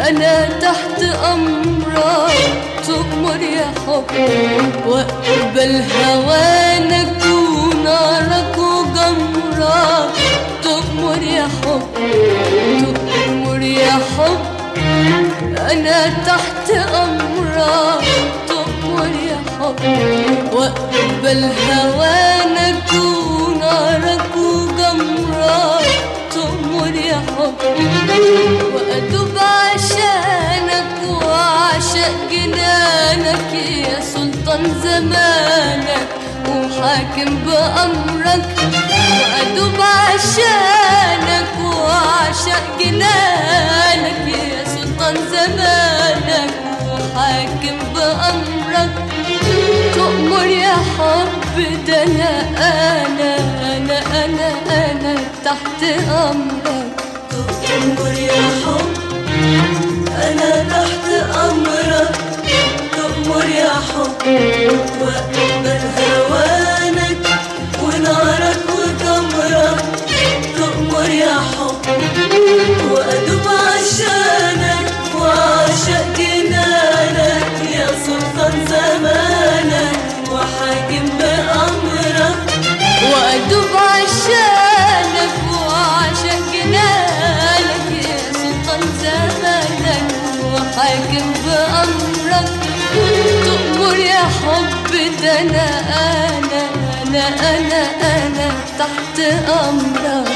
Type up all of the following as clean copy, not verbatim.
أنا تحت أمرك تؤمر يا حب، واقبل هوانك ونارك وجمرك. تؤمر يا حب، تؤمر يا حب، أنا تحت أمرك تؤمر يا حب، واقبل هوانك ونارك وجمرك. تؤمر يا حب، وأدوب عشانك وعشق جنانك يا سلطان زمانك وحاكم بأمرك. وأدوب عشانك وعشق جنانك يا سلطان زمانك وحاكم بأمرك. تؤمر يا حب، ده أنا تحت أمرك. تؤمر يا حب، أنا تحت أمرك. تؤمر يا حب، واقبل هوانك ونارك وجمرك. تؤمر يا حب، وأدوب عشانك وعشق جنانك يا سلطان زمانك وحاكم بأمرك. وأدوب عشانك وعشق جنانك يا سلطان زمانك وحاكم بأمرك. تؤمر يا حب، ده أنا تحت أمرك.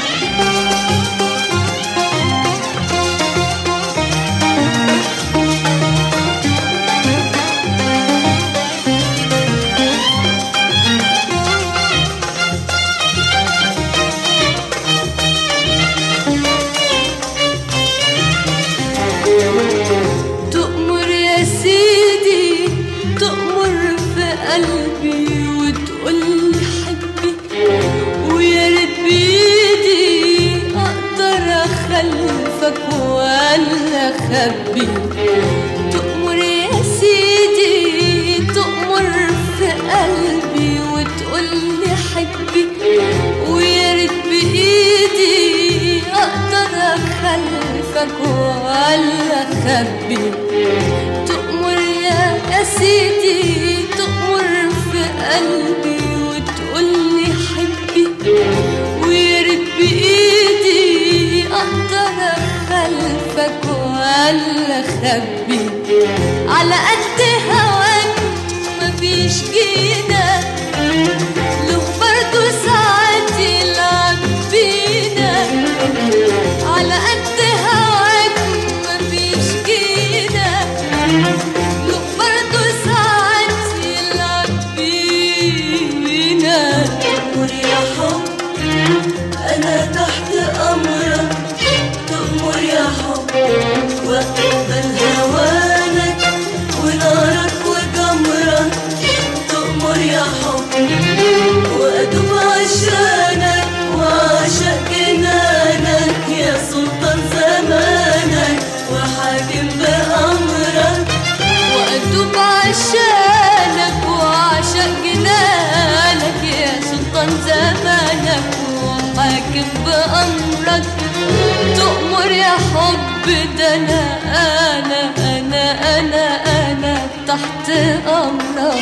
تؤمر يا سيدي، تؤمر في قلبي وتقولي حبي، ويا ريت بإيدي أقدر أخلفك ولا أخبي. تؤمر يا سيدي، تؤمر في قلبي وتقولي حبي، ويا ريت بإيدي أقدر أخلفك ولا أخبي. تؤمر يا سيدي، تؤمر في قلبي وتقولي حبي، ويا ريت بإيدي أقدر أخلفك ولا أخبي. على قد هواك مفيش جينا، له برضه ساعات يلعب بينا. على قد هواك مفيش جينا، له برضه ساعات يلعب بينا. تؤمر يا حب، أنا تحت أمرك. تؤمر يا حب، واقبل هوانك ونارك وجمرك. تؤمر يا حب، وأدوب عشانك وعشق جنانك يا سلطان زمانك وحاكم بأمرك. وأدوب عشانك وعشق جنانك يا سلطان زمانك وحاكم بأمرك. تؤمر يا حب، ده أنا تحت أمرك.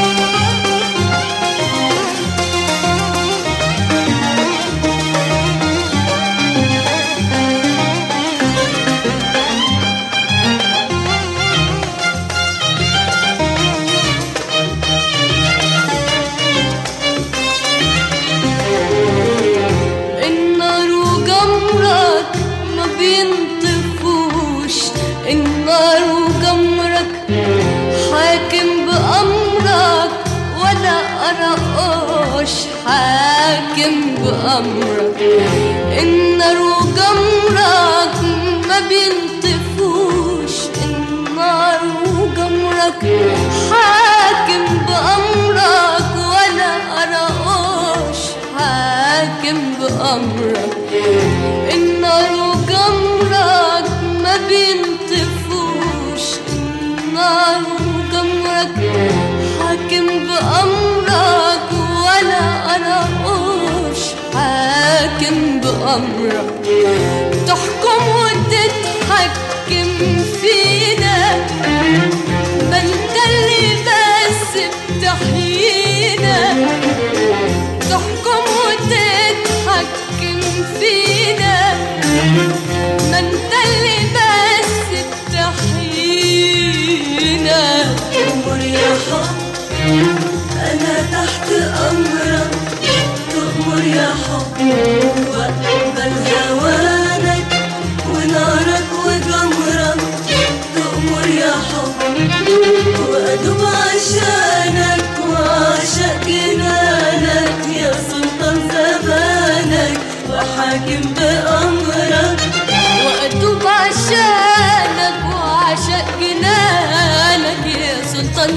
النار وجمرك ما بينطفوش، النار وجمرك حاكم بأمرك ولا أرقش حاكم بأمرك. النار وجمرك ما بينطفوش، النار وجمرك حاكم بأمرك ولا أرقش حاكم بأمرك. النار وجمرك ما بينطفوش، النار وجمرك حاكم بأمرك ولا أرقش حاكم بأمرك. تحكم وتتحكم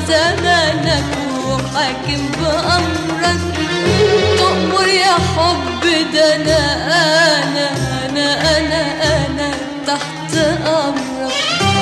زمانك وحاكم بأمرك تؤمر يا حب ده أنا تحت أمرك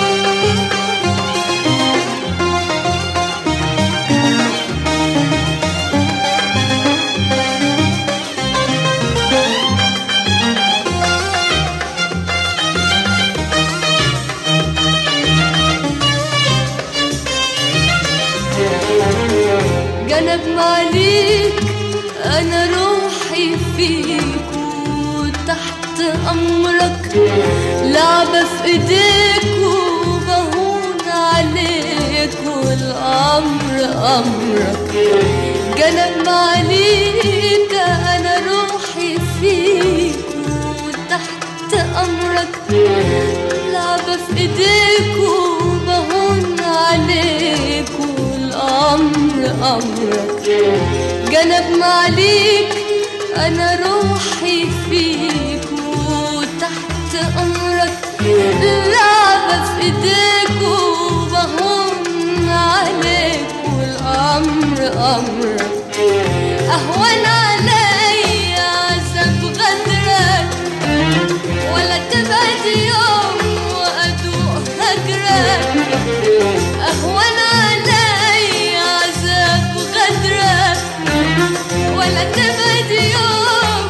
جنب معليك أنا روحي فيك وتحت أمرك لعبة في إيديك وبهون عليك والأمر أمرك جنب معليك أنا روحي فيك وتحت أمرك لعبة في إيديك وبهون عليك والأمر أمرك جنب معليك أنا روحي فيك وتحت أمرك لعبة في إيديك وبهون عليك والأمر أمرك أهون علي عذاب غدرك ولا تبعد يوم وأدوق هجرك أهون علي عذاب غدرك ولا تبعد يوم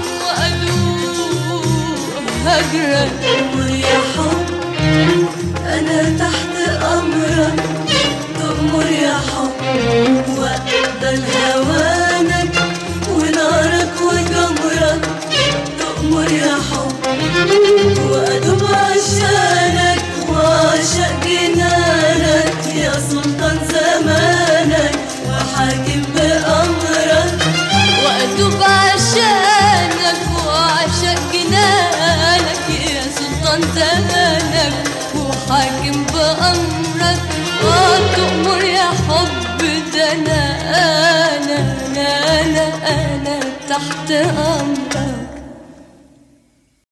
وأدوق هجرك تؤمر يا حب أنا تحت أمرك تؤمر يا حب وأقبل هوانك ونارك وجمرك تؤمر يا حب وأدوب عشانك وأعشق جنانك يا سلطان زمانك وحاكم بأمرك وأدوب عشانك وأعشق جنانك يا سلطان زمانك وحاكم بأمرك وتؤمر يا حب ده أنا تحت أمرك